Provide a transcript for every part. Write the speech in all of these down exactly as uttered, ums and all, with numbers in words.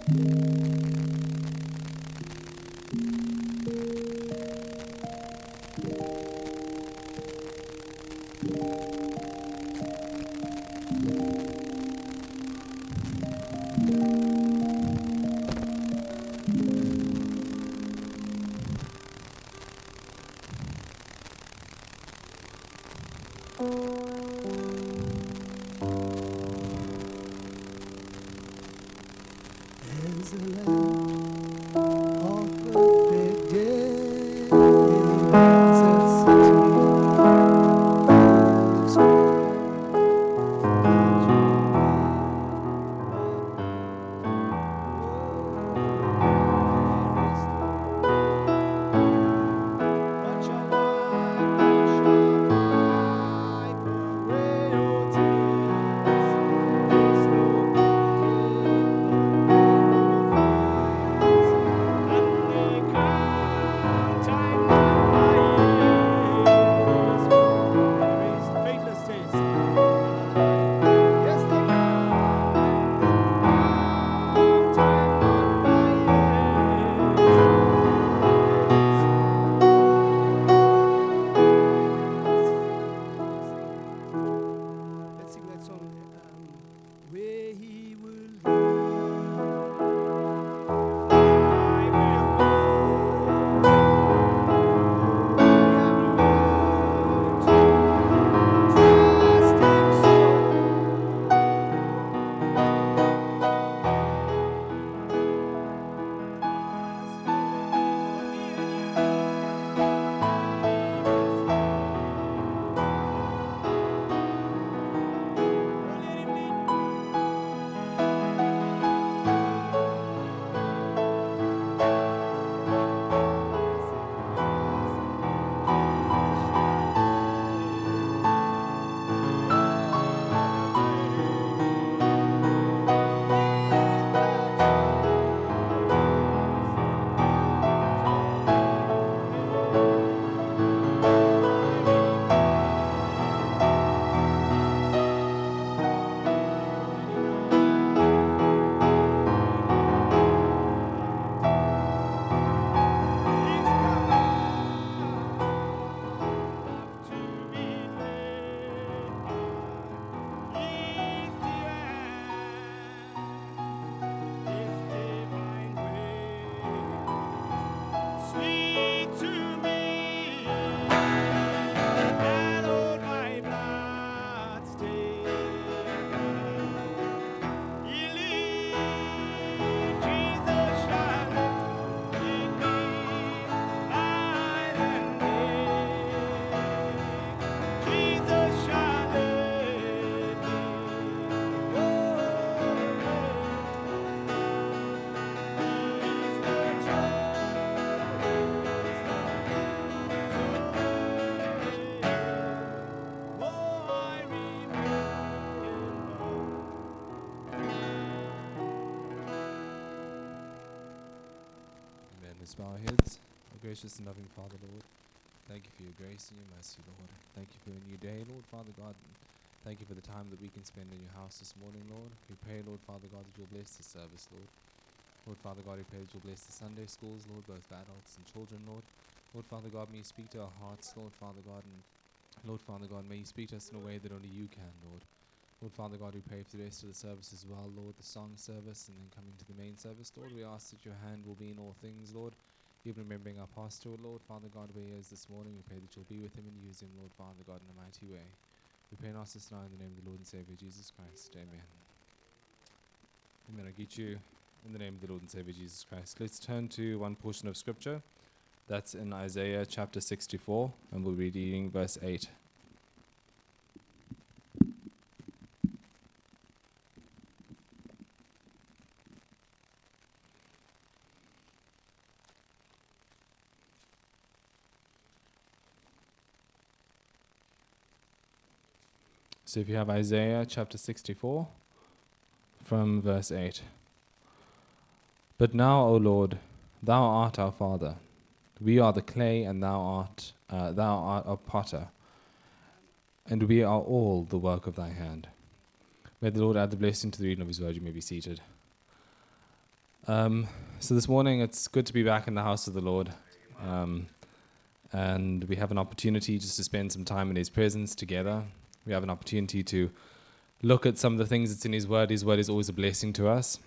Let's bow our heads. Oh, gracious and loving Father, Lord, thank you for your grace and your mercy, Lord. Thank you for a new day, Lord, Father God. Thank you for the time that we can spend in your house this morning, Lord. We pray, Lord, Father God, that you'll bless the service, Lord. Lord, Father God, we pray that you'll bless the Sunday schools, Lord, both for adults and children, Lord. Lord, Father God, may you speak to our hearts, Lord, Father God, and Lord, Father God, may you speak to us in a way that only you can, Lord. Lord, Father God, we pray for the rest of the service as well, Lord, the song service, and then coming to the main service, Lord. We ask that your hand will be in all things, Lord. Even remembering our pastor, Lord, Father God, where he is this morning, we pray that you'll be with him and use him, Lord, Father God, in a mighty way. We pray and ask this now in the name of the Lord and Savior, Jesus Christ. Amen. Amen. I greet you in the name of the Lord and Savior, Jesus Christ. Let's turn to one portion of Scripture. That's in Isaiah chapter sixty-four, and we'll be reading verse eight. So if you have Isaiah chapter sixty-four, from verse eight. But now, O Lord, thou art our Father. We are the clay, and thou art uh, thou art a potter, and we are all the work of thy hand. May the Lord add the blessing to the reading of his word. You may be seated. Um, so this morning, it's good to be back in the house of the Lord. Um, and we have an opportunity just to spend some time in His presence together. We have an opportunity to look at some of the things that's in His Word. His Word is always a blessing to us.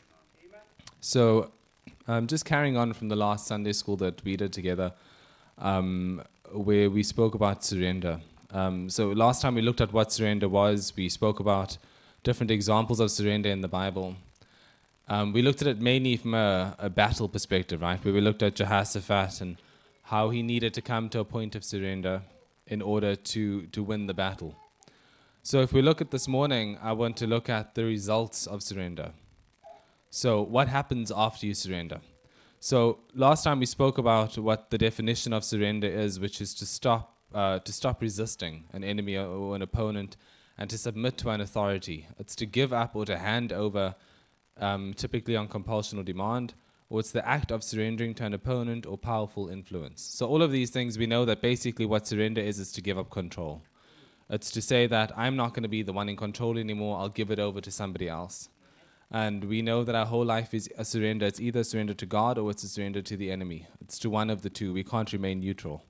So um, just carrying on from the last Sunday school that we did together, um, where we spoke about surrender. Um, so last time we looked at what surrender was. We spoke about different examples of surrender in the Bible. Um, we looked at it mainly from a, a battle perspective, right? Where we looked at Jehoshaphat and how he needed to come to a point of surrender in order to, to win the battle. So if we look at this morning, I want to look at the results of surrender. So what happens after you surrender? So last time we spoke about what the definition of surrender is, which is to stop uh, to stop resisting an enemy or, or an opponent and to submit to an authority. It's to give up or to hand over, um, typically on compulsion or demand, or it's the act of surrendering to an opponent or powerful influence. So all of these things, we know that basically what surrender is, is to give up control. It's to say that I'm not going to be the one in control anymore, I'll give it over to somebody else. And we know that our whole life is a surrender. It's either surrender to God or it's a surrender to the enemy. It's to one of the two. We can't remain neutral.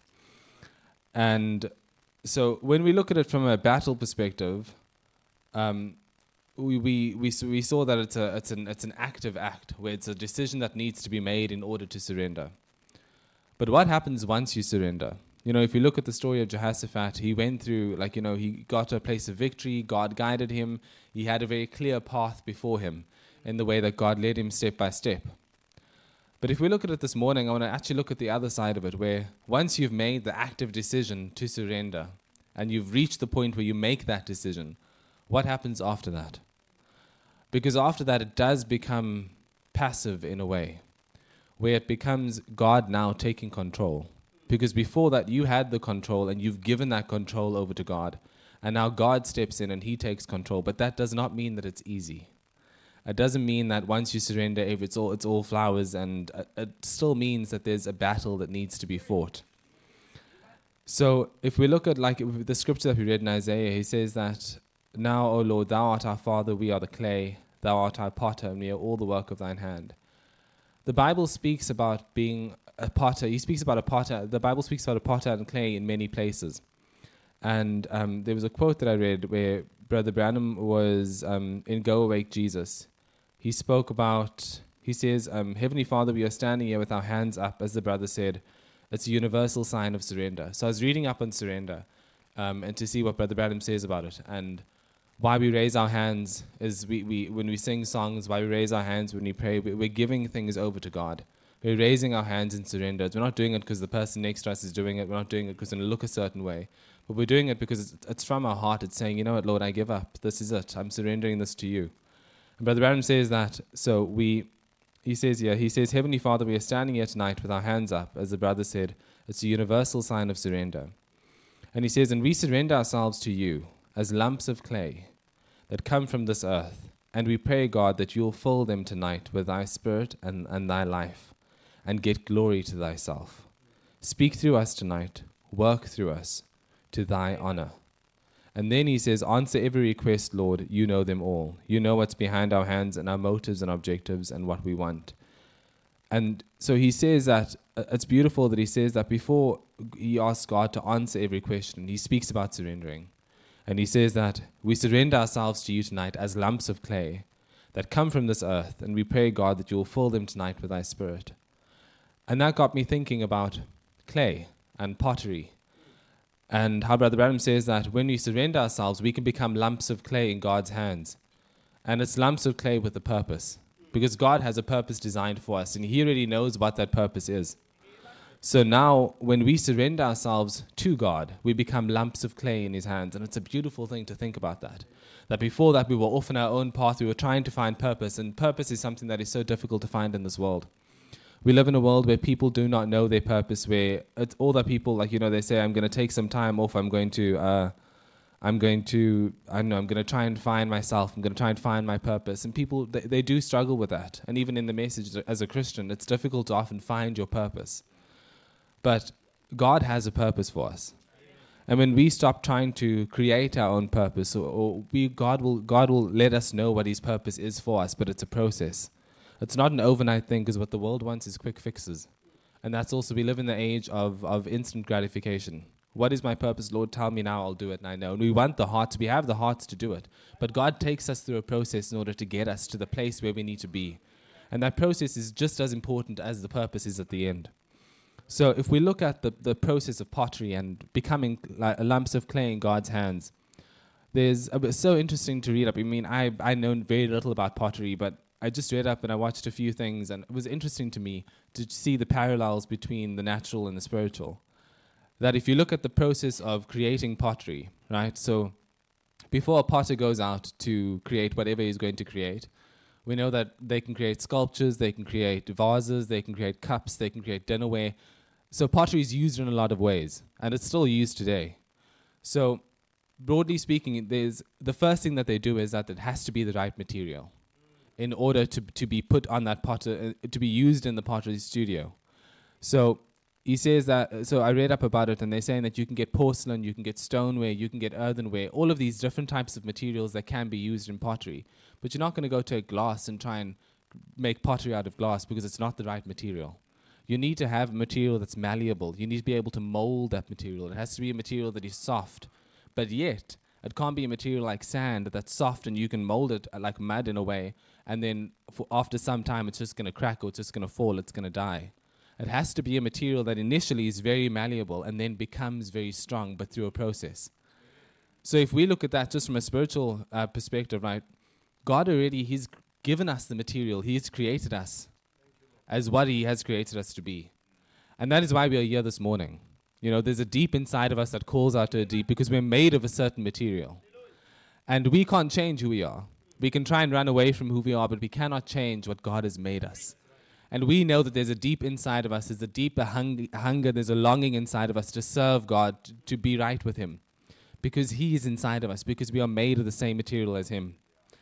And so when we look at it from a battle perspective, um, we we we, we saw that it's a it's an it's an active act where it's a decision that needs to be made in order to surrender. But what happens once you surrender? You know, if you look at the story of Jehoshaphat, he went through, like, you know, he got to a place of victory. God guided him. He had a very clear path before him in the way that God led him step by step. But if we look at it this morning, I want to actually look at the other side of it, where once you've made the active decision to surrender and you've reached the point where you make that decision, what happens after that? Because after that, it does become passive in a way, where it becomes God now taking control. Because before that, you had the control and you've given that control over to God. And now God steps in and He takes control. But that does not mean that it's easy. It doesn't mean that once you surrender, if it's all it's all flowers, and uh, it still means that there's a battle that needs to be fought. So if we look at like the scripture that we read in Isaiah, he says that, "Now, O Lord, Thou art our Father, we are the clay. Thou art our potter, and we are all the work of Thine hand." The Bible speaks about being a potter. He speaks about a potter. The Bible speaks about a potter and clay in many places. And um, there was a quote that I read where Brother Branham was um, in Go Awake Jesus. He spoke about, he says, um, "Heavenly Father, we are standing here with our hands up," as the brother said. It's a universal sign of surrender. So I was reading up on surrender um, and to see what Brother Branham says about it. And why we raise our hands is we, we when we sing songs, why we raise our hands when we pray, we're giving things over to God. We're raising our hands in surrender. We're not doing it because the person next to us is doing it. We're not doing it because we look a certain way. But we're doing it because it's, it's from our heart. It's saying, you know what, Lord, I give up. This is it. I'm surrendering this to you. And Brother Branham says that, so we, he says, yeah, he says, "Heavenly Father, we are standing here tonight with our hands up." As the brother said, it's a universal sign of surrender. And he says, "And we surrender ourselves to you as lumps of clay that come from this earth. And we pray, God, that you'll fill them tonight with thy spirit and, and thy life, and get glory to thyself. Speak through us tonight, work through us, to thy honor." And then he says, "Answer every request, Lord, you know them all. You know what's behind our hands and our motives and objectives and what we want." And so he says that, uh, it's beautiful that he says that before he asks God to answer every question, he speaks about surrendering. And he says that we surrender ourselves to you tonight as lumps of clay that come from this earth, and we pray, God, that you will fill them tonight with thy spirit. And that got me thinking about clay and pottery, and how Brother Branham says that when we surrender ourselves, we can become lumps of clay in God's hands. And it's lumps of clay with a purpose, because God has a purpose designed for us, and He already knows what that purpose is. So now, when we surrender ourselves to God, we become lumps of clay in His hands. And it's a beautiful thing to think about that. That before that, we were off on our own path. We were trying to find purpose. And purpose is something that is so difficult to find in this world. We live in a world where people do not know their purpose, where it's all that people, like, you know, they say, "I'm going to take some time off. I'm going to, uh, I'm going to, I don't know, I'm going to try and find myself. I'm going to try and find my purpose." And people, they, they do struggle with that. And even in the message as a Christian, it's difficult to often find your purpose. But God has a purpose for us. And when we stop trying to create our own purpose, or, or we, God will God will let us know what His purpose is for us, but it's a process. It's not an overnight thing, because what the world wants is quick fixes. And that's also, we live in the age of, of instant gratification. What is my purpose, Lord? Tell me now, I'll do it, and I know. And we want the hearts, we have the hearts to do it. But God takes us through a process in order to get us to the place where we need to be. And that process is just as important as the purpose is at the end. So if we look at the, the process of pottery and becoming like lumps of clay in God's hands, there's uh, it's so interesting to read up. I mean, I, I know very little about pottery, but I just read up and I watched a few things, and it was interesting to me to see the parallels between the natural and the spiritual. That if you look at the process of creating pottery, right? So before a potter goes out to create whatever he's going to create, we know that they can create sculptures, they can create vases, they can create cups, they can create dinnerware. So pottery is used in a lot of ways, and it's still used today. So broadly speaking, there's the first thing that they do is that it has to be the right material in order to to be put on that potter, uh, to be used in the pottery studio. So he says that, uh, so I read up about it, and they're saying that you can get porcelain, you can get stoneware, you can get earthenware, all of these different types of materials that can be used in pottery. But you're not going to go to a glass and try and make pottery out of glass, because it's not the right material. You need to have material that's malleable. You need to be able to mold that material. It has to be a material that is soft, but yet it can't be a material like sand that's soft and you can mold it uh, like mud in a way, and then for after some time it's just going to crack, or it's just going to fall, it's going to die. It has to be a material that initially is very malleable and then becomes very strong, but through a process. So if we look at that just from a spiritual uh, perspective, right, God already, he's given us the material. He has created us as what he has created us to be. And that is why we are here this morning. You know, there's a deep inside of us that calls out to a deep, because we're made of a certain material. And we can't change who we are. We can try and run away from who we are, but we cannot change what God has made us. And we know that there's a deep inside of us, there's a deeper hung- hunger, there's a longing inside of us to serve God, to, to be right with him. Because he is inside of us, because we are made of the same material as him.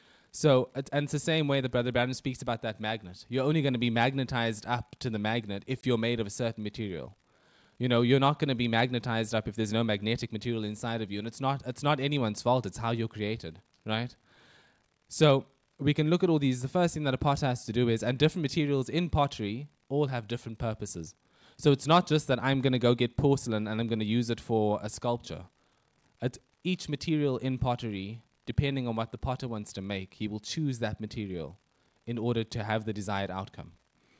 So, it, and it's the same way that Brother Branham speaks about that magnet. You're only going to be magnetized up to the magnet if you're made of a certain material. You know, you're not going to be magnetized up if there's no magnetic material inside of you. And it's not, it's not anyone's fault, it's how you're created, right? So, we can look at all these. The first thing that a potter has to do is, and different materials in pottery all have different purposes. So it's not just that I'm going to go get porcelain and I'm going to use it for a sculpture. At each material in pottery, depending on what the potter wants to make, he will choose that material in order to have the desired outcome.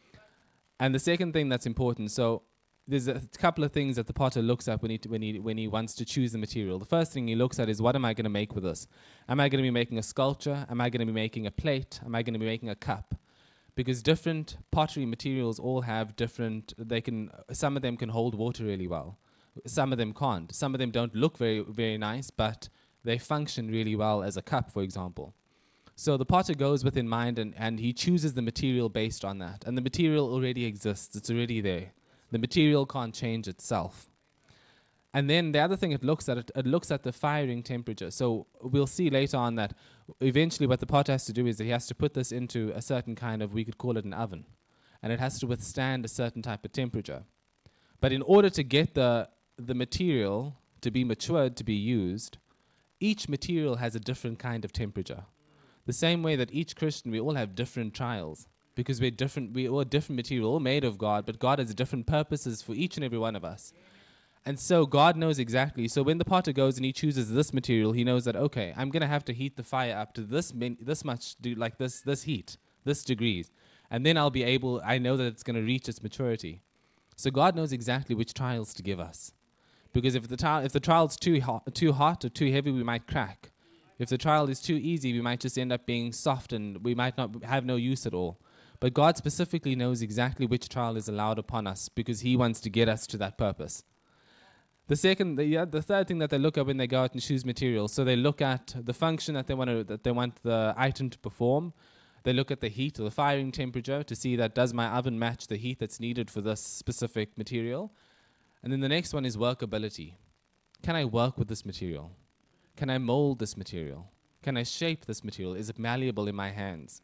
And the second thing that's important, so there's a couple of things that the potter looks at when he, t- when he, when he wants to choose the material. The first thing he looks at is, what am I going to make with this? Am I going to be making a sculpture? Am I going to be making a plate? Am I going to be making a cup? Because different pottery materials all have different, they can, some of them can hold water really well. Some of them can't. Some of them don't look very, very nice, but they function really well as a cup, for example. So the potter goes with in mind, and, and he chooses the material based on that. And the material already exists. It's already there. The material can't change itself. And then the other thing it looks at, it, it looks at the firing temperature. So we'll see later on that eventually what the potter has to do is that he has to put this into a certain kind of, we could call it an oven. And it has to withstand a certain type of temperature. But in order to get the, the material to be matured, to be used, each material has a different kind of temperature. The same way that each Christian, we all have different trials. Because we're different, we're all different material, all made of God, but God has different purposes for each and every one of us. And so God knows exactly. So when the potter goes and he chooses this material, he knows that, okay, I'm going to have to heat the fire up to this min- this much, de- like this this heat, this degrees. And then I'll be able, I know that it's going to reach its maturity. So God knows exactly which trials to give us. Because if the, tri- if the trial's too hot, too hot or too heavy, we might crack. If the trial is too easy, we might just end up being soft and we might not have no use at all. But God specifically knows exactly which trial is allowed upon us because he wants to get us to that purpose. The second, the, yeah, the third thing that they look at when they go out and choose materials, so they look at the function that they want to, that they want the item to perform. They look at the heat or the firing temperature to see that does my oven match the heat that's needed for this specific material. And then the next one is workability. Can I work with this material? Can I mold this material? Can I shape this material? Is it malleable in my hands?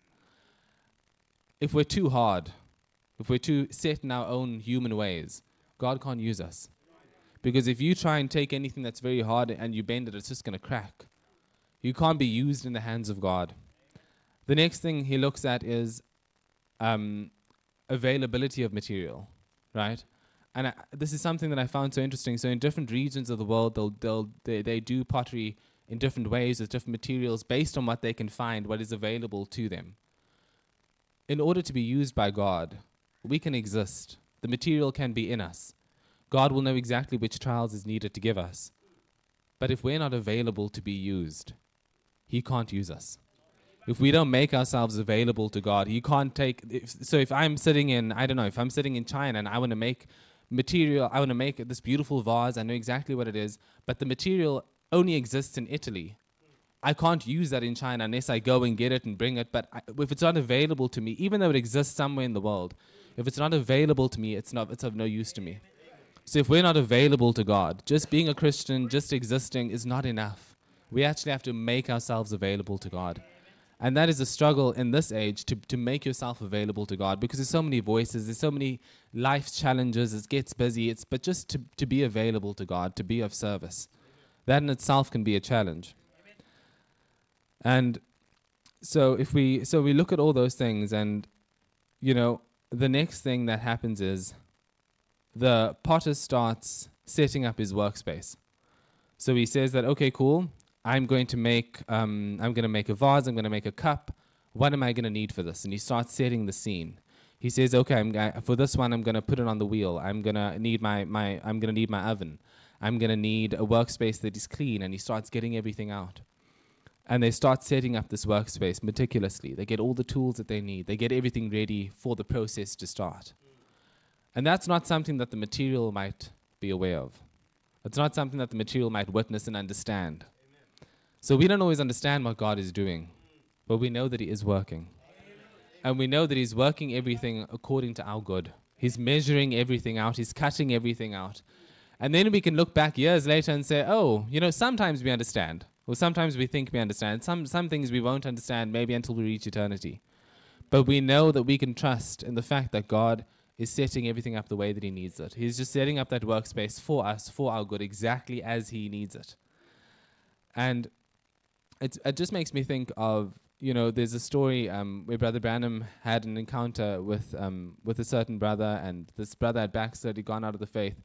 If we're too hard, if we're too set in our own human ways, God can't use us. Because if you try and take anything that's very hard and you bend it, it's just going to crack. You can't be used in the hands of God. The next thing he looks at is, um, availability of material, right? And I, this is something that I found so interesting. So in different regions of the world, they'll, they'll, they, they do pottery in different ways with different materials based on what they can find, what is available to them. In order to be used by God, we can exist. The material can be in us. God will know exactly which trials is needed to give us. But if we're not available to be used, he can't use us. If we don't make ourselves available to God, he can't take... If, so if I'm sitting in, I don't know, if I'm sitting in China and I want to make material, I want to make this beautiful vase, I know exactly what it is, but the material only exists in Italy. I can't use that in China unless I go and get it and bring it. But I, if it's not available to me, even though it exists somewhere in the world, if it's not available to me, it's not. It's of no use to me. So if we're not available to God, just being a Christian, just existing is not enough. We actually have to make ourselves available to God. And that is a struggle in this age, to, to make yourself available to God, because there's so many voices, there's so many life challenges, it gets busy. It's but just to, to be available to God, to be of service. That in itself can be a challenge. And so if we so we look at all those things, and you know, the next thing that happens is the potter starts setting up his workspace. So he says that, okay, cool, I'm going to make um, I'm going to make a vase, I'm going to make a cup. What am I going to need for this? And he starts setting the scene. He says, okay, I'm g- for this one, I'm going to put it on the wheel. I'm going to need my my I'm going to need my oven. I'm going to need a workspace that is clean. And he starts getting everything out. And they start setting up this workspace meticulously. They get all the tools that they need. They get everything ready for the process to start. And that's not something that the material might be aware of. It's not something that the material might witness and understand. Amen. So we don't always understand what God is doing, but we know that he is working. Amen. And we know that he's working everything according to our good. He's measuring everything out. He's cutting everything out. And then we can look back years later and say, oh, you know, sometimes we understand. Or sometimes we think we understand. Some some things we won't understand maybe until we reach eternity. But we know that we can trust in the fact that God is setting everything up the way that he needs it. He's just setting up that workspace for us, for our good, exactly as he needs it. And it, it just makes me think of, you know, there's a story um, where Brother Branham had an encounter with um, with a certain brother, and this brother had backslid, he'd gone out of the faith,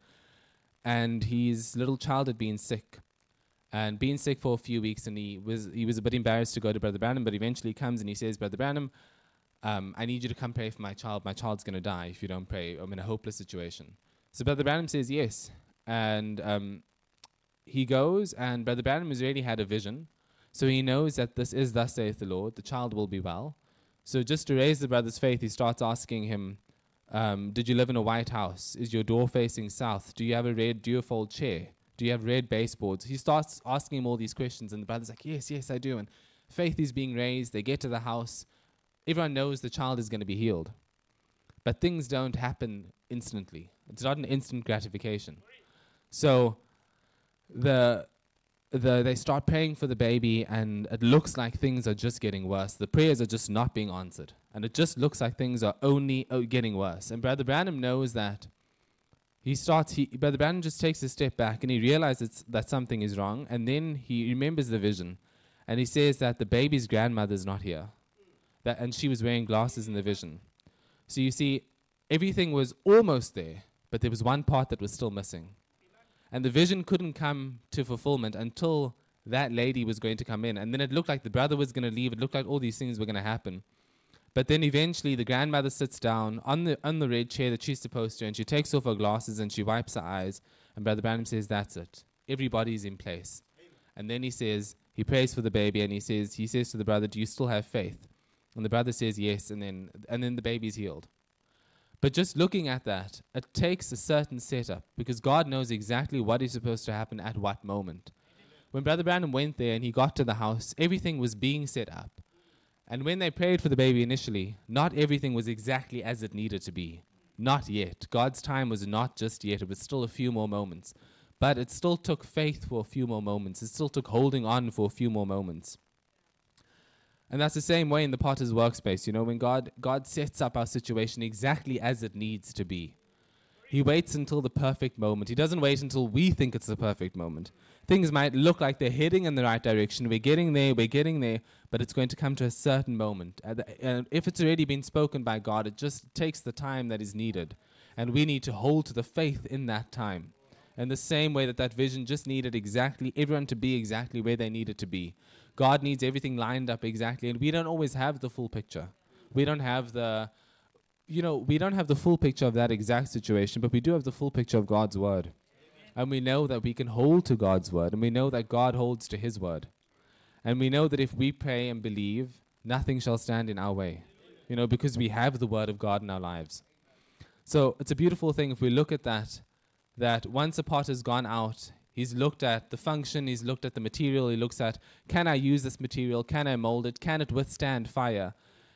and his little child had been sick. And been sick for a few weeks, and he was he was a bit embarrassed to go to Brother Branham, but eventually he comes and he says, Brother Branham, um, I need you to come pray for my child. My child's going to die if you don't pray. I'm in a hopeless situation. So Brother Branham says yes. And um, he goes, and Brother Branham has already had a vision. So he knows that this is thus saith the Lord. The child will be well. So just to raise the brother's faith, he starts asking him, um, did you live in a white house? Is your door facing south? Do you have a red duofold chair? Do you have red baseboards? He starts asking him all these questions, and the brother's like, yes, yes, I do. And faith is being raised. They get to the house. Everyone knows the child is going to be healed. But things don't happen instantly. It's not an instant gratification. So the the they start praying for the baby, and it looks like things are just getting worse. The prayers are just not being answered. And it just looks like things are only oh, getting worse. And Brother Branham knows that. He starts, he, Brother Branham just takes a step back, and he realizes that something is wrong, and then he remembers the vision, and he says that the baby's grandmother's not here, that, and she was wearing glasses in the vision. So you see, everything was almost there, but there was one part that was still missing. And the vision couldn't come to fulfillment until that lady was going to come in, and then it looked like the brother was going to leave. It looked like all these things were going to happen. But then eventually the grandmother sits down on the on the red chair that she's supposed to, and she takes off her glasses and she wipes her eyes. And Brother Branham says, that's it. Everybody's in place. Amen. And then he says, he prays for the baby, and he says, he says to the brother, do you still have faith? And the brother says yes, and then and then the baby's healed. But just looking at that, it takes a certain setup, because God knows exactly what is supposed to happen at what moment. Amen. When Brother Branham went there and he got to the house, everything was being set up. And when they prayed for the baby initially, not everything was exactly as it needed to be. Not yet. God's time was not just yet. It was still a few more moments. But it still took faith for a few more moments. It still took holding on for a few more moments. And that's the same way in the potter's workspace. You know, when God, God sets up our situation exactly as it needs to be. He waits until the perfect moment. He doesn't wait until we think it's the perfect moment. Things might look like they're heading in the right direction. We're getting there, we're getting there, but it's going to come to a certain moment. And uh, if it's already been spoken by God, it just takes the time that is needed. And we need to hold to the faith in that time. In the same way that that vision just needed exactly everyone to be exactly where they needed to be. God needs everything lined up exactly, and we don't always have the full picture. We don't have the, you know, we don't have the full picture of that exact situation, but we do have the full picture of God's word. And we know that we can hold to God's word, and we know that God holds to his word. And we know that if we pray and believe, nothing shall stand in our way, you know, because we have the word of God in our lives. So it's a beautiful thing if we look at that, that once a pot has gone out, he's looked at the function, he's looked at the material, he looks at, can I use this material, can I mold it, can it withstand fire?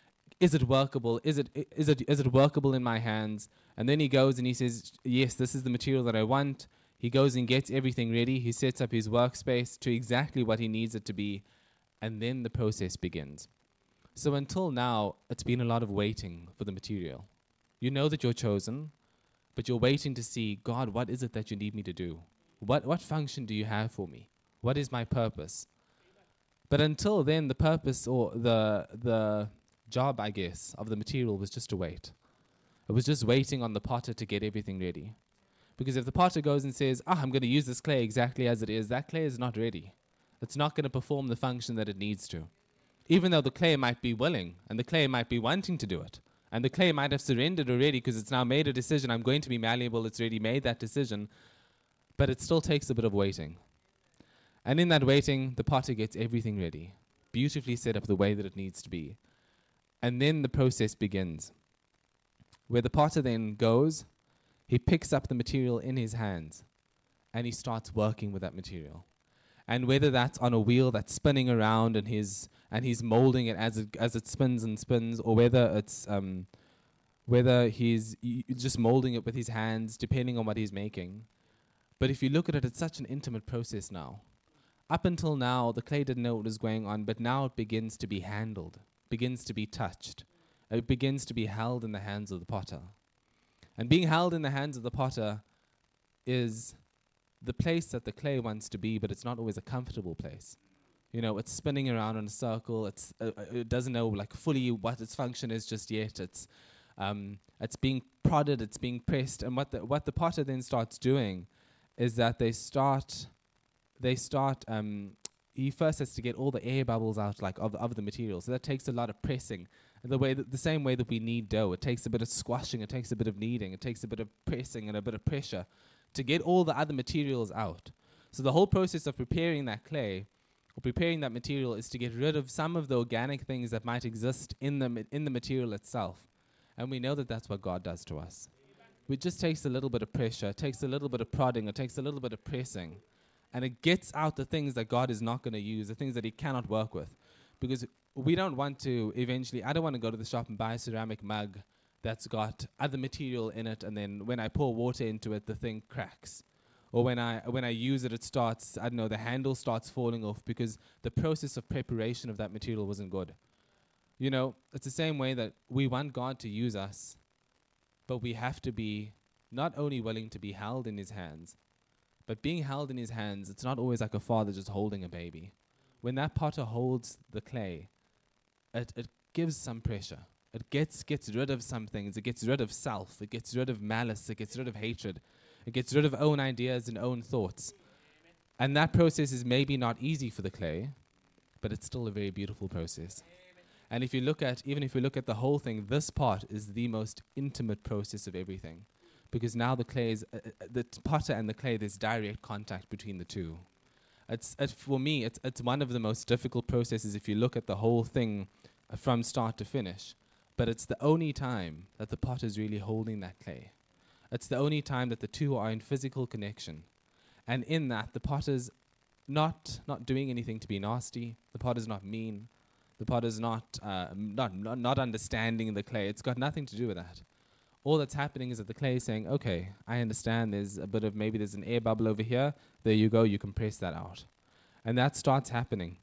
Is it workable? Is it is it is it workable in my hands? And then he goes and he says, yes, this is the material that I want. He goes and gets everything ready. He sets up his workspace to exactly what he needs it to be. And then the process begins. So until now, it's been a lot of waiting for the material. You know that you're chosen, but you're waiting to see, God, what is it that you need me to do? What what function do you have for me? What is my purpose? But until then, the purpose or the the job, I guess, of the material was just to wait. It was just waiting on the potter to get everything ready. Because if the potter goes and says, ah, I'm going to use this clay exactly as it is, that clay is not ready. It's not going to perform the function that it needs to. Even though the clay might be willing, and the clay might be wanting to do it, and the clay might have surrendered already because it's now made a decision, I'm going to be malleable, it's already made that decision, but it still takes a bit of waiting. And in that waiting, the potter gets everything ready, beautifully set up the way that it needs to be. And then the process begins, where the potter then goes, he picks up the material in his hands, and he starts working with that material. And whether that's on a wheel that's spinning around and he's and he's molding it as it as it spins and spins, or whether it's um, whether he's y- just molding it with his hands, depending on what he's making. But if you look at it, it's such an intimate process now. Up until now, the clay didn't know what was going on, but now it begins to be handled, begins to be touched. It begins to be held in the hands of the potter. And being held in the hands of the potter is the place that the clay wants to be, but it's not always a comfortable place. You know, it's spinning around in a circle. It's uh, it doesn't know like fully what its function is just yet. It's um, it's being prodded, it's being pressed, and what the what the potter then starts doing is that they start they start. Um, he first has to get all the air bubbles out, like of of the material. So that takes a lot of pressing. And the way that the same way that we knead dough, it takes a bit of squashing, it takes a bit of kneading, it takes a bit of pressing and a bit of pressure to get all the other materials out. So the whole process of preparing that clay or preparing that material is to get rid of some of the organic things that might exist in the ma- in the material itself. And we know that that's what God does to us. It just takes a little bit of pressure, it takes a little bit of prodding, it takes a little bit of pressing, and it gets out the things that God is not going to use, the things that he cannot work with. Because we don't want to eventually, I don't want to go to the shop and buy a ceramic mug that's got other material in it, and then when I pour water into it, the thing cracks. Or when I when I use it, it starts, I don't know, the handle starts falling off because the process of preparation of that material wasn't good. You know, it's the same way that we want God to use us, but we have to be not only willing to be held in his hands, but being held in his hands, it's not always like a father just holding a baby. When that potter holds the clay, it, it gives some pressure. It gets gets rid of some things. It gets rid of self. It gets rid of malice. It gets rid of hatred. It gets rid of own ideas and own thoughts. And that process is maybe not easy for the clay, but it's still a very beautiful process. And if you look at, even if you look at the whole thing, this part is the most intimate process of everything. Because now the clay is, uh, uh, the t- potter and the clay, there's direct contact between the two. It's, it, for me, it's, it's one of the most difficult processes if you look at the whole thing uh, from start to finish. But it's the only time that the potter is really holding that clay. It's the only time that the two are in physical connection. And in that, the potter's not not doing anything to be nasty. The potter's not mean. The potter's not, uh, not, not, not understanding the clay. It's got nothing to do with that. All that's happening is that the clay is saying, okay, I understand there's a bit of, maybe there's an air bubble over here. There you go, you can press that out. And that starts happening.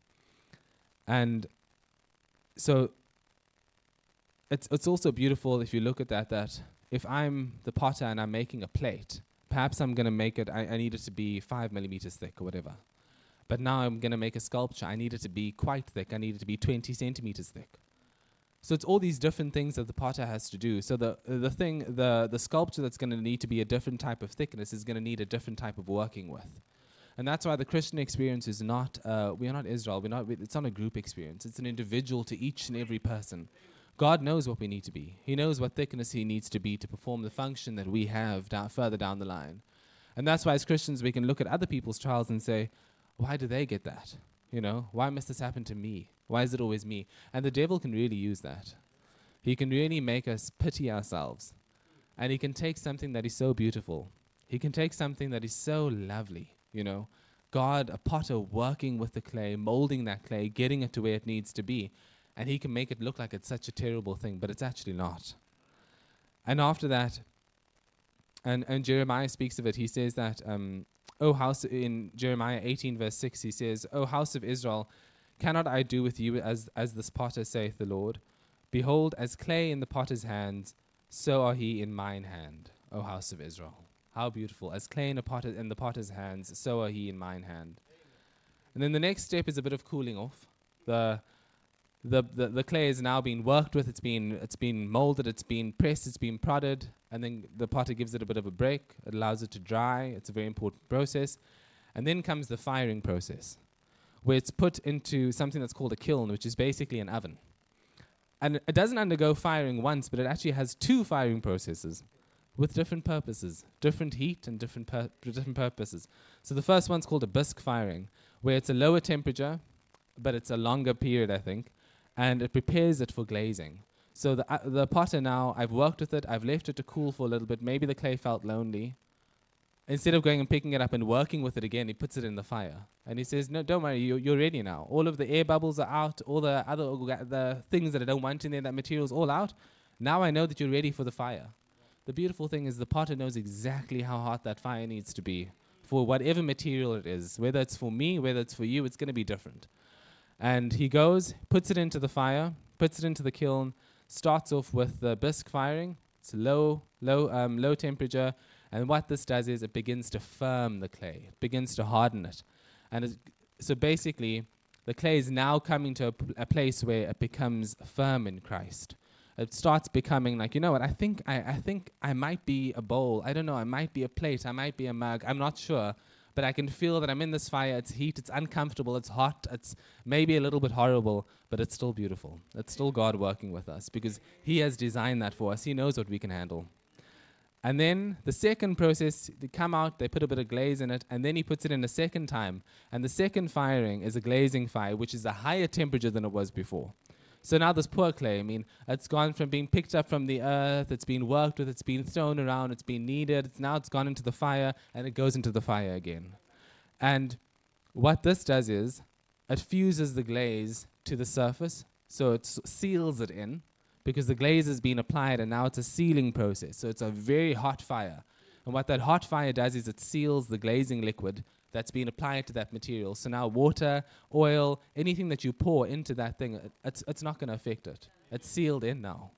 And so it's it's also beautiful if you look at that, that if I'm the potter and I'm making a plate, perhaps I'm going to make it, I, I need it to be five millimeters thick or whatever. But now I'm going to make a sculpture. I need it to be quite thick. I need it to be twenty centimeters thick. So it's all these different things that the potter has to do. So the uh, the thing, the, the sculpture that's going to need to be a different type of thickness is going to need a different type of working with. And that's why the Christian experience is not, uh, we are not Israel. We're not, we- it's not a group experience. It's an individual to each and every person. God knows what we need to be. He knows what thickness he needs to be to perform the function that we have down, further down the line. And that's why as Christians we can look at other people's trials and say, why do they get that? You know, why must this happen to me? Why is it always me? And the devil can really use that. He can really make us pity ourselves. And he can take something that is so beautiful. He can take something that is so lovely, you know. God, a potter working with the clay, molding that clay, getting it to where it needs to be. And he can make it look like it's such a terrible thing, but it's actually not. And after that, and, and Jeremiah speaks of it, he says that, um, O house, in Jeremiah eighteen verse six, he says, O house of Israel, cannot I do with you as, as this potter, saith the Lord? Behold, as clay in the potter's hands, so are he in mine hand, O house of Israel. How beautiful. As clay in, a potter, in the potter's hands, so are he in mine hand. And then the next step is a bit of cooling off. The The, the the clay is now being worked with, it's been it's been molded, it's been pressed, it's been prodded, and then the potter gives it a bit of a break, it allows it to dry, it's a very important process. And then comes the firing process, where it's put into something that's called a kiln, which is basically an oven. And it doesn't undergo firing once, but it actually has two firing processes with different purposes, different heat and different pur- different purposes. So the first one's called a bisque firing, where it's a lower temperature, but it's a longer period, I think, and it prepares it for glazing. So the uh, the potter now, I've worked with it, I've left it to cool for a little bit. Maybe the clay felt lonely. Instead of going and picking it up and working with it again, he puts it in the fire. And he says, no, don't worry, you're, you're ready now. All of the air bubbles are out, all the other orga- the things that I don't want in there, that material's all out. Now I know that you're ready for the fire. The beautiful thing is the potter knows exactly how hot that fire needs to be for whatever material it is. Whether it's for me, whether it's for you, it's going to be different. And he goes, puts it into the fire, puts it into the kiln, starts off with the bisque firing. It's low, low, um, low temperature. And what this does is it begins to firm the clay. It begins to harden it. And it, so basically, the clay is now coming to a, p- a place where it becomes firm in Christ. It starts becoming like, you know what, I think I, I think I might be a bowl. I don't know, I might be a plate. I might be a mug. I'm not sure. But I can feel that I'm in this fire. It's heat. It's uncomfortable. It's hot. It's maybe a little bit horrible, but it's still beautiful. It's still God working with us because he has designed that for us. He knows what we can handle. And then the second process, they come out, they put a bit of glaze in it, and then he puts it in a second time. And the second firing is a glazing fire, which is a higher temperature than it was before. So now this poor clay, I mean, it's gone from being picked up from the earth, it's been worked with, it's been thrown around, it's been kneaded, it's now it's gone into the fire, and it goes into the fire again. And what this does is, it fuses the glaze to the surface, so it s- seals it in, because the glaze has been applied, and now it's a sealing process. So it's a very hot fire. And what that hot fire does is it seals the glazing liquid that's been applied to that material. So now water, oil, anything that you pour into that thing, it, it's it's not going to affect it. It's sealed in now.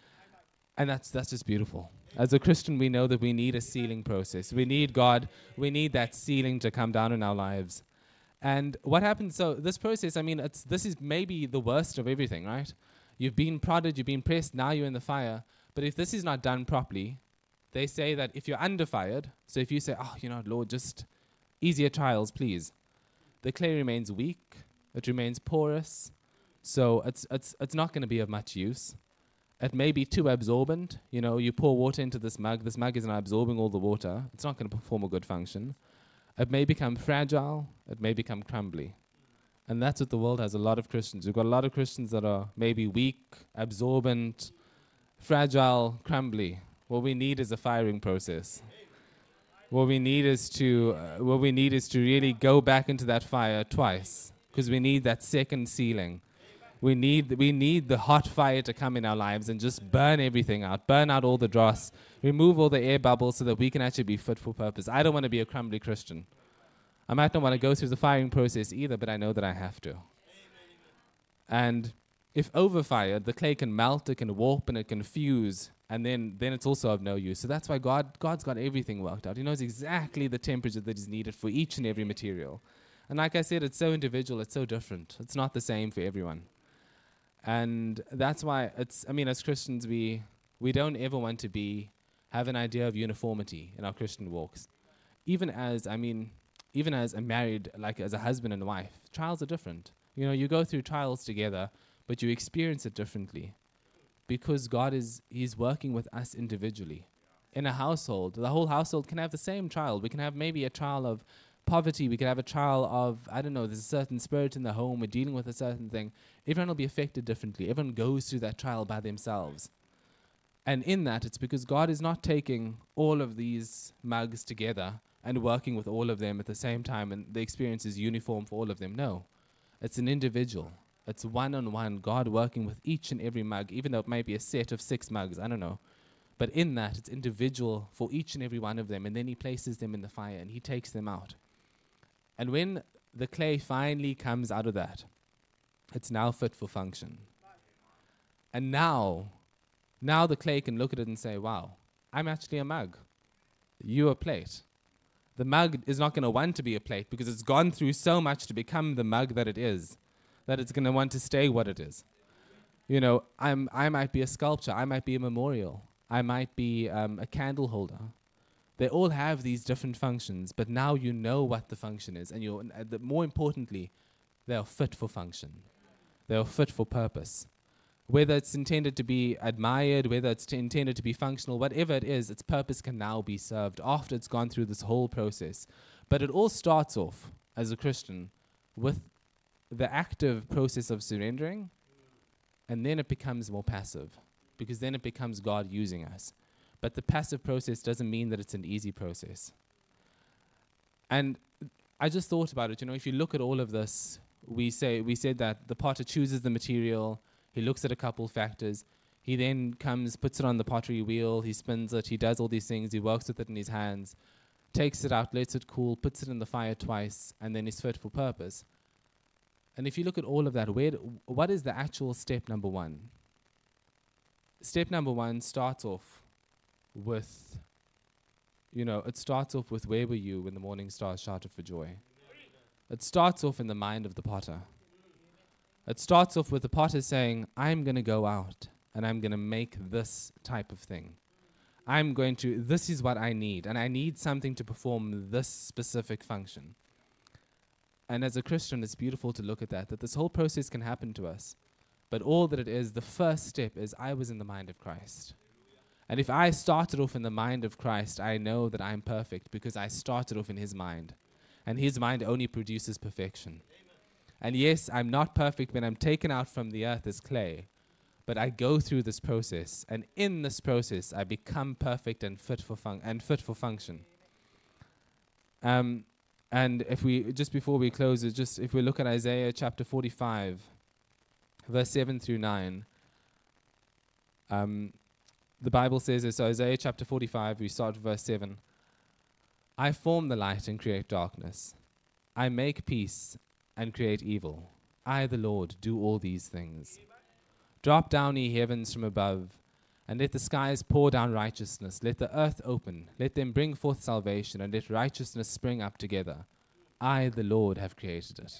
And that's that's just beautiful. As a Christian, we know that we need a sealing process. We need God. We need that sealing to come down in our lives. And what happens, so this process, I mean, it's this is maybe the worst of everything, right? You've been prodded, you've been pressed, now you're in the fire. But if this is not done properly, they say that if you're under fired, so if you say, oh, you know, Lord, just easier trials, please. The clay remains weak. It remains porous. So it's it's it's not going to be of much use. It may be too absorbent. You know, you pour water into this mug. This mug is not absorbing all the water. It's not going to perform a good function. It may become fragile. It may become crumbly. And that's what the world has, a lot of Christians. We've got a lot of Christians that are maybe weak, absorbent, fragile, crumbly. What we need is a firing process. What we need is to uh, what we need is to really go back into that fire twice, because we need that second sealing. We need th- we need the hot fire to come in our lives and just burn everything out, burn out all the dross, remove all the air bubbles so that we can actually be fit for purpose. I don't want to be a crumbly Christian. I might not want to go through the firing process either, but I know that I have to. And if overfired, the clay can melt, it can warp, and it can fuse and then then it's also of no use. So that's why God God's got everything worked out. He knows exactly the temperature that is needed for each and every material. And like I said, it's so individual, it's so different. It's not the same for everyone. And that's why it's I mean as Christians we we don't ever want to be have an idea of uniformity in our Christian walks. Even as I mean even as a married like as a husband and wife, trials are different. You know, you go through trials together, but you experience it differently. Because God is He's working with us individually. In a household, the whole household can have the same trial. We can have maybe a trial of poverty. We can have a trial of, I don't know, there's a certain spirit in the home. We're dealing with a certain thing. Everyone will be affected differently. Everyone goes through that trial by themselves. And in that, it's because God is not taking all of these mugs together and working with all of them at the same time, and the experience is uniform for all of them. No, it's an individual. It's one-on-one, God working with each and every mug, even though it might be a set of six mugs, I don't know. But in that, it's individual for each and every one of them, and then He places them in the fire, and He takes them out. And when the clay finally comes out of that, it's now fit for function. And now, now the clay can look at it and say, wow, I'm actually a mug. You're a plate. The mug is not going to want to be a plate because it's gone through so much to become the mug that it is, that it's going to want to stay what it is. You know, I'm, I might be a sculpture. I might be a memorial. I might be um, a candle holder. They all have these different functions, but now you know what the function is. And you're, uh, the, more importantly, they are fit for function. They are fit for purpose. Whether it's intended to be admired, whether it's t- intended to be functional, whatever it is, its purpose can now be served after it's gone through this whole process. But it all starts off, as a Christian, with the active process of surrendering, and then it becomes more passive, because then it becomes God using us. But the passive process doesn't mean that it's an easy process. And I just thought about it, you know, if you look at all of this, we say we said that the potter chooses the material, he looks at a couple factors, he then comes, puts it on the pottery wheel, he spins it, he does all these things, he works with it in his hands, takes it out, lets it cool, puts it in the fire twice, and then is fit for purpose. And if you look at all of that, where d- what is the actual step number one? Step number one starts off with, you know, it starts off with where were you when the morning stars shouted for joy? It starts off in the mind of the potter. It starts off with the potter saying, I'm going to go out and I'm going to make this type of thing. I'm going to, this is what I need, and I need something to perform this specific function. And as a Christian, it's beautiful to look at that, that this whole process can happen to us. But all that it is, the first step is I was in the mind of Christ. And if I started off in the mind of Christ, I know that I'm perfect because I started off in His mind. And His mind only produces perfection. Amen. And yes, I'm not perfect when I'm taken out from the earth as clay, but I go through this process. And in this process, I become perfect and fit for fun- and fit for function. Um, and if we, just before we close, it just if we look at Isaiah chapter forty-five, verse seven through nine, um, the Bible says this, so Isaiah chapter forty-five, we start with verse seven. I form the light and create darkness. I make peace and create evil. I, the Lord, do all these things. Drop down, ye heavens, from above, and let the skies pour down righteousness. Let the earth open. Let them bring forth salvation, and let righteousness spring up together. I, the Lord, have created it.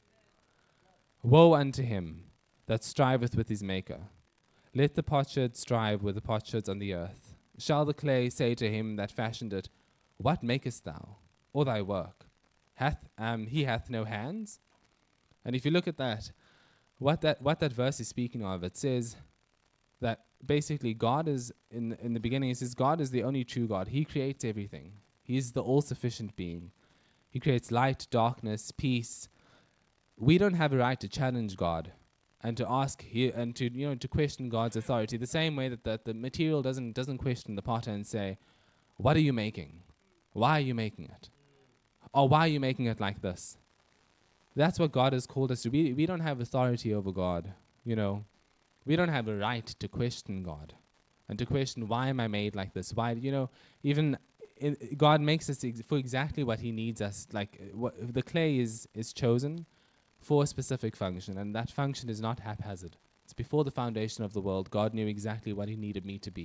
Woe unto him that striveth with his maker. Let the potsherd strive with the potsherds on the earth. Shall the clay say to him that fashioned it, what makest thou, or thy work? Hath um, he hath no hands? And if you look at that, what that what that verse is speaking of, it says that basically God is, in in the beginning, it says God is the only true God. He creates everything. He is the all-sufficient being. He creates light, darkness, peace. We don't have a right to challenge God and to ask he, and to you know to question God's authority. The same way that the, the material doesn't doesn't question the potter and say, "What are you making? Why are you making it? Or why are you making it like this?" That's what God has called us to. We we don't have authority over God. You know, we don't have a right to question God and to question, why am I made like this? Why you know even in, God makes us ex- for exactly what He needs us. Like uh, what, the clay is is chosen for a specific function, and that function is not haphazard. It's before the foundation of the world. God knew exactly what He needed me to be.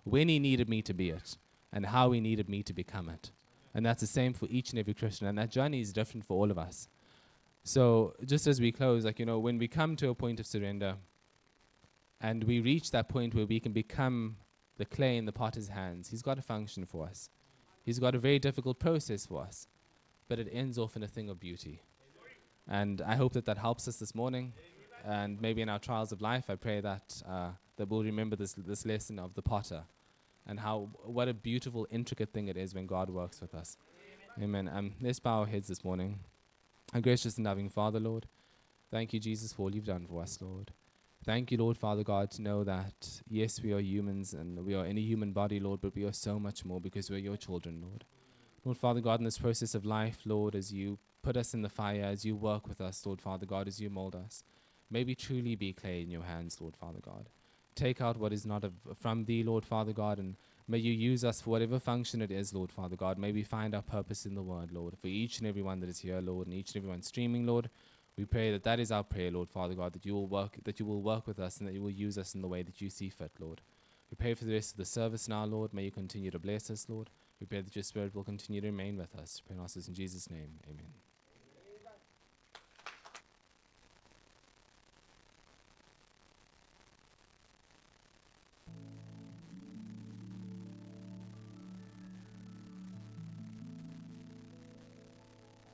when he needed me to be it and how he needed me to become it. And that's the same for each and every Christian. And that journey is different for all of us. So just as we close, like, you know, when we come to a point of surrender and we reach that point where we can become the clay in the potter's hands, he's got a function for us. He's got a very difficult process for us, but it ends off in a thing of beauty. And I hope that that helps us this morning. And maybe in our trials of life, I pray that uh, that we'll remember this this lesson of the potter and how what a beautiful, intricate thing it is when God works with us. Amen. Um, let's bow our heads this morning. Our gracious and loving Father, Lord, thank you, Jesus, for all you've done for us, Lord. Thank you, Lord, Father God, to know that, yes, we are humans and we are in a human body, Lord, but we are so much more because we're your children, Lord. Lord, Father God, in this process of life, Lord, as you put us in the fire, as you work with us, Lord, Father God, as you mold us, may we truly be clay in your hands, Lord, Father God. Take out what is not of, from thee, Lord, Father God, and may you use us for whatever function it is, Lord, Father God. May we find our purpose in the word, Lord, for each and every one that is here, Lord, and each and every one streaming, Lord. We pray that that is our prayer, Lord, Father God, that you will work, that you will work with us and that you will use us in the way that you see fit, Lord. We pray for the rest of the service now, Lord. May you continue to bless us, Lord. We pray that your Spirit will continue to remain with us. We pray in Jesus' name. Amen.